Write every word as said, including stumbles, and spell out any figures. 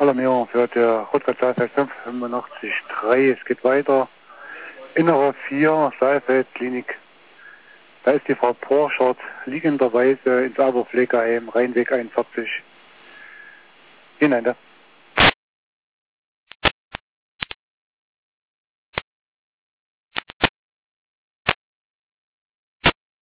Alarmierung für der Rotgratzahlfeld fünf fünfundachtzig drei. Es geht weiter. Innere vier, Saalfeld, Klinik. Da ist die Frau Porschert liegenderweise ins Aberpflegeheim, Rheinweg einundvierzig. Hinein da.